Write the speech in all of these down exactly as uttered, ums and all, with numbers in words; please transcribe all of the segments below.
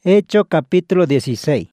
Hecho capítulo dieciséis.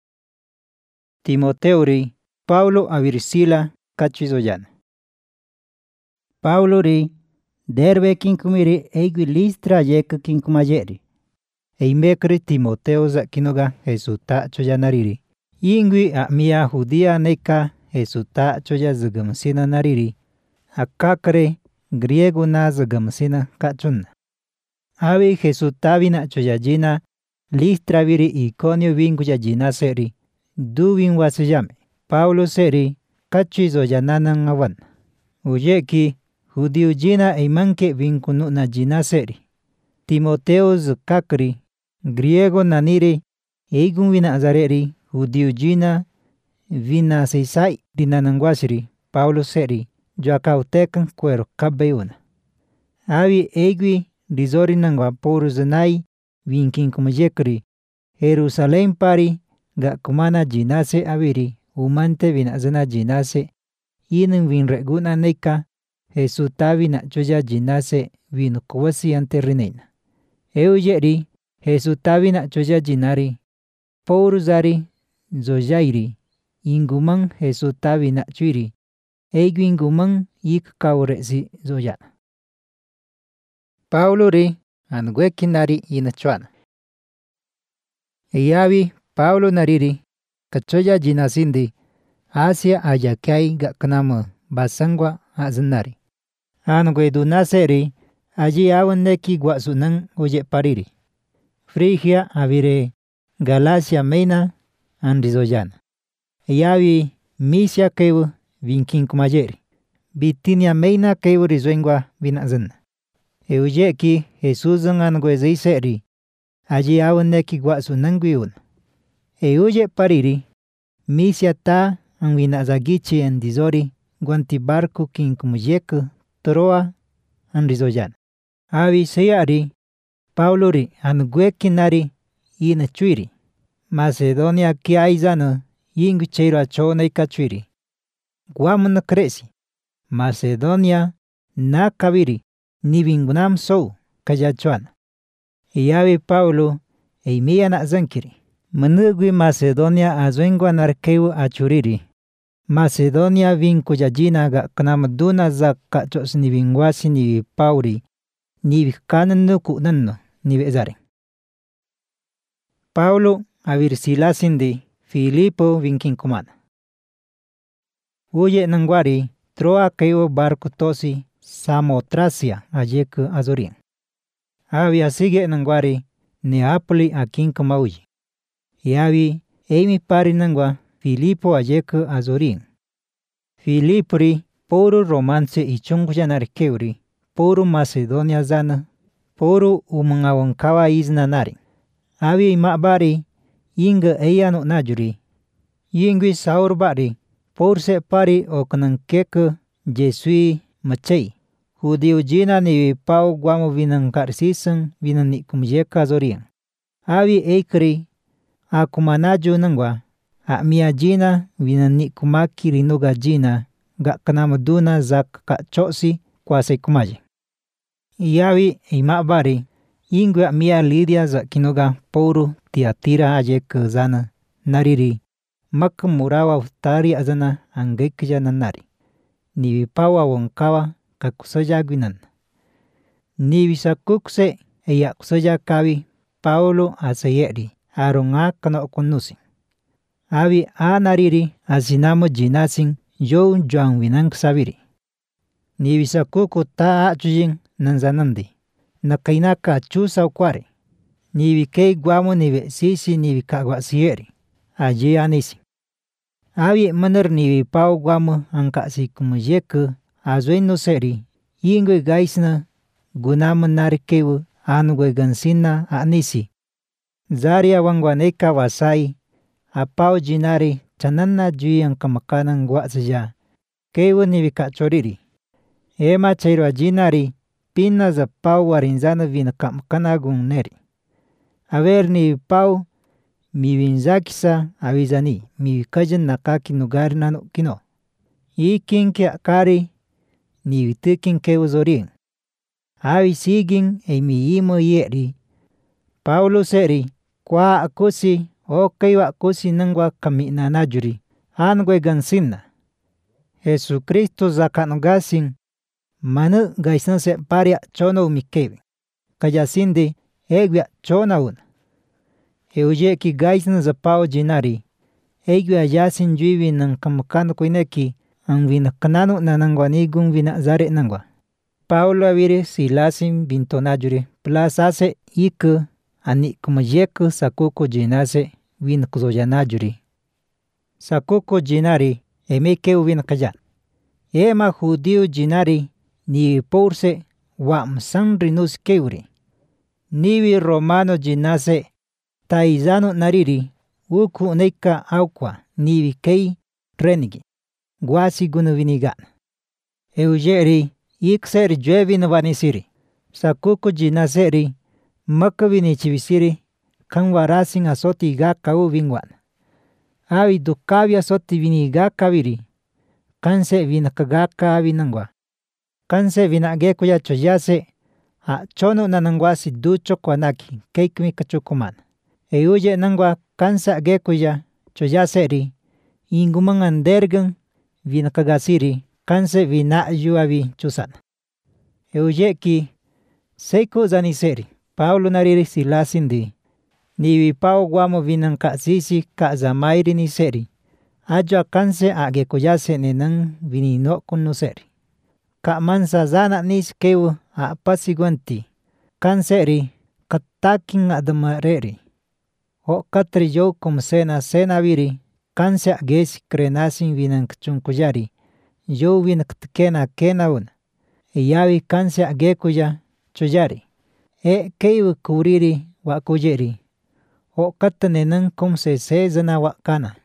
Timoteuri, Paulo a Virsila kachizoyan. Paulo ri, derbe kinkumiri eigui Listra yek kinkumayeri. Eimekri Timoteo za kinoga Jesuta choyanariri. Ingui a mia judia neka Jesuta choya zagamsina nariri. Akakre griego na zagamsina kachuna. Avi Jesuta vina choyajina Listra viri Iconio vinguya jina seri. Dubin wasayame. Paulo seri kachizo yananan awan. Uyeki judio jina eimanke vinkunu na jina seri. Timoteo zukakri griego naniri eigun vina azareri judio jina vina seisai dinanangwasiri. Paulo seri joakautekan cuero kabeyuna. Avi eigui rizori nangwa poru zanai vinkin kumajekri Jerusalem pari ga kumana jinase aviri umante vina zana jinase inin vin reguna neka Jesuta vina choya jinase vinu kuwasi ante rineina. Euyeri Jesuta vina choya jinari poru zari zoyairi inguman Jesuta vina chuiri eigu inguman yik kauresi zoyana. Paulo ri anguekinari inachuana. Eyavi Paulo nariri kachoya jinasindi Asia ayakai ga kanama basangwa azanari. Angue dunaseri allí awan neki guasunan oye pariri. Frigia avire Galacia meina andizoyana. Eyavi Misia kewu vinkin kumayeri. Bitinia meina kewu rizuengwa vinazana. Euyeki Jesusan angue zeiseri allí awan neki guasunan guiun. Euye pariri Misia ta ang vinazagichi andizori guanti barco kin kumyeku Troa andizoyan. Avi seyari Paulo ri anguekinari ina chuiri. Macedonia ki aizana yingu cheiro achona ikachuiri. Guamuna cresi. Macedonia na kabiri ni vingunam sou kayachuana. Iyavi Paulo eimia na zankiri. Menugui Macedonia azuengwa narkeu achuriri. Macedonia vinkuyajina ga kanamaduna za kachos ni vingwasi ni pauri ni vikanan kunan ni bezare. Paulo avirsilasindi Filipo vinkinkumana. Uye nangwari Troa keu barco tosi Samotracia ayek azorian. Avia sigue nangwari Neapoli akinkumauyi. Yavi eimi pari nangwa Filipo ayek azorin. Filipri poro romance ichungyanarkeuri, poro Macedonia zana, poro umangawankawa iznanari. Avi imabari inga eyano najuri. Yingwi saurbari, porse pari oknankeke jesui machei. Judio jina ni pau guamo vinankarsisan vinanikumyeka zorian. Avi eikri akumanaju nangwa. A mia jina vinani kumaki rinoga jina ga kanamaduna zak kachosi kwase kumaji. Iyawi imabari ingwe mia Lidia za kinoga poru Tiatira ayek zana nariri mak murawa utari azana angekja nanari. Niwi pawa wonkawa kakusoja gwinan. Niwi sakukse eya kusoja kawi Paulo asayeri aronga kano konusi. Avi a nariri asinamo jinasin yo juan winang sabiri. Nibisa kuku ta achujin nanzanandi. Nakainaka chusa ukware. Nibi kei guamo nibe sisi nibi kagwa sieri. Aji anisi. Avi maner nibi pau guamo angkasi kumujeke azueno seri. Yingwe gaisna gunama narikewu anugwe gansina anisi. Zaria wangwaneka wasai. Apau jinari chanana juyan kamakanan guatsaya. Kewu nibi kachoriri. Ema chairo jinari pina za pau warinzana vina kamakanagun neri. Aver nibi pau miwinzakisa avizani miwikajan nakaki nugari nano kino. Ikin ke akari nibi tikin kewu zorin. Avi sigin e mi imo yeri. Paulo seri Kwa kusi o kaiwa kusi nangwa kami na najuri. Angwe gansina. Jesucristo zakanogasin. Manu gaisanse paria chono umikebi. Kayasindi egwia chona una. Euje ki gaisan zapao jinari. Egwia yasin juivi nang kamakano kuineki. Ang vinakanano na nangwa nigung vinazare nangwa. Paulo aviri silasin bintonajuri. Plasase iku ani kumajeku sakuko jinase vinakuzoyanajuri. Sakuko jinari emekeu vinakajan. Ema judiu jinari ni porse wam sanrinus keuri. Niwi romano jinase taizano nariri uku neika aukwa niwi kei renigi. Guasi gunu vinigan. Eugeri ikseri juevin vanisiri. Sakuko jinaseri makavini chivisiri kanwarasin asoti gakau vingwan. Awi dukavi asoti vini gakaviri. Kanse vinakagaka vinangwa. Kanse vinage kuya choyase a chono nanangwasi ducho kwanaki keikmi kachukuman. Euje nangwa kansa ge kuya choyaseri ingumangan dergan vinakagasiri kanse vina yuavi chusan. Euje ki seiko zaniseri Paulo nariri silasindi. Niwi pao guamo vinangka sisi ka zamairi ni seri. Ajo kanse age kuyase nenang vinino kunuseri. Ka mansa zana nis kewu a pasiguanti. Kanseri kataking adamareri. O katri yo kum sena sena viri. Kanse agesi krenasin vinang kachungkuyari. Yo vinaktkena kena una. Iyawi kanse age kuya chuyari. E kewu kuriri wa kuyeri. O katanenang kum se se zana wakana.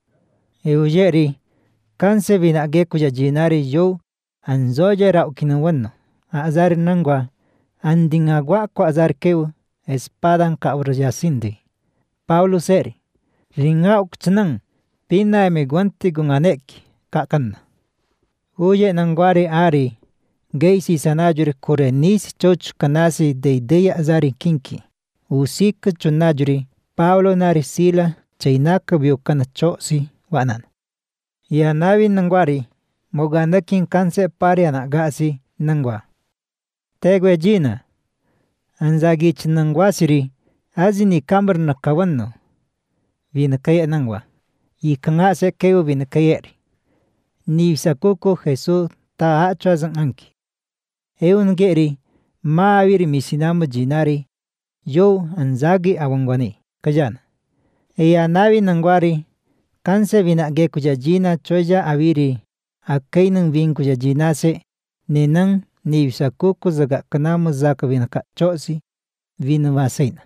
Eugeri kanse vinage kuya jinari yo anzoya rau kinawano. Azar nangwa anding agua ko azar kewu espadan ka urayasindi. Paulo seri ringa ukchnang pina emeguanti gunganeki kakana. Uye nangwari ari geisi sanajuri kore nisi chochu kanasi deideya azari kinki. Usika chunajuri Paulo nari sila chaynaka biokana chosi wanan. Yanawi nangwari moganakin kanse pariana gasi nangwa. Tegwe jina anzagich nangwasiri azini kamar nakawano. Vinakaya nangwa. Ikangase keu vinakayeri. Ni sakuko Jesús ta achazan anki. Eun geri maawiri misinamo jinari yo anzagi awangwani kajana. Eya nawi nangwari kanse vinage kuya jina choya awiri akainang vin kuya jinase nenang ni sakuko zaga kanamo zaka vinaka chosi vinwasaina.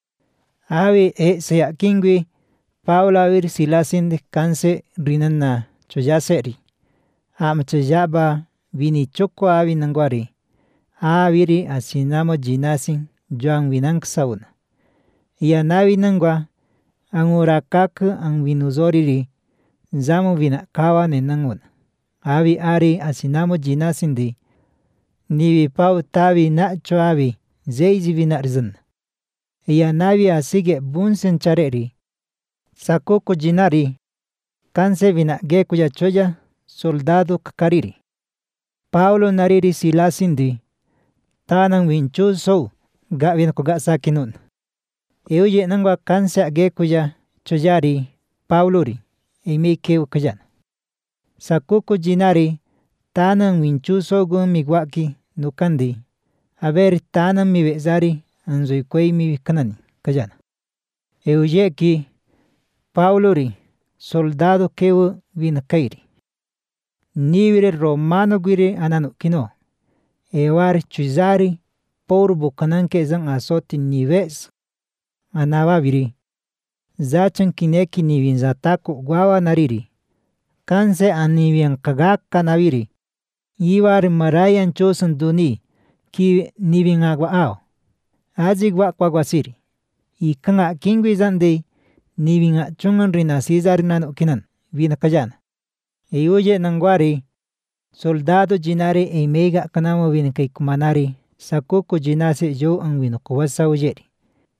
Awi e seya kingwi Paula awiri silasinde kanse rinana choya seri. Amachayaba vini choko awi nangwari. Awiri asinamo jinasin joan vinang sauna. Iya nawi nangwa angurakaku ang vinuzoriri zamu vinakawa nenanguna. Awi ari asinamo jinasindi. Niwi pau tawi nacho awi zeizi vinarzun. Iya nawi asige bunsen chareri. Sakuko jinari kanse vinage kuya choya soldado kakariri. Paulo nariri silasindi. Tanang winchu so ga vinako sakinun. Euye nangwa kanse age kuya choyari Paulori emike ukajan. Sakuko jinari tanang winchu so gun migwaki nukandi. Aber tanang miwezari anzoi kwei miwikanani kajana. Euye ki Paulori soldado kewu vinakairi. Niwire romano gwire ananu kino. Ewar chuzari por bukananke zang asoti nives. Anawa viri. Zachan kineki niwin zatako guawa nariri. Kanse aniwian kagaka naviri. Iwar marayan chosan duni ki niwin agwa ao. Azig wakwa gwasiri. Ikanga kingwi zande niwin achungan rina sizari nanu kinan vinakajana. Eyuye nangwari soldado jinari emega kanamo vinakay kumanari sakuko jinase yo ang vinukawasa ujeri.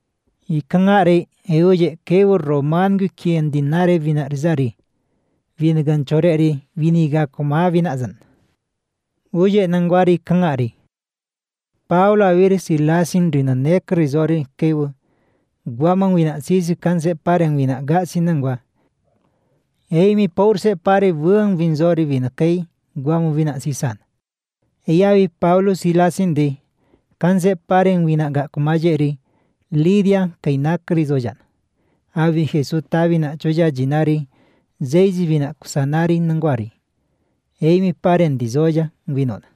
Ikangari eoye kewo romangu kien dinare vina rizari. Vinagan choreri viniga koma vinazan. Uye nangwari kangari. Paulo awiri silasin rina nek rizori kewo. Guamang wina sisi kanse pareng wina gasi nangwa. Eimi porse pare vuang vinzori vina kei guamu vina sisan. Eyawi Paulo silasin di kanse pareng wina ga kumajeri Lidia kainak rizoyan. Awi Jesu tabina choya jinari zeizi vina kusanari nangwari. Eimi paren dizoya vinona.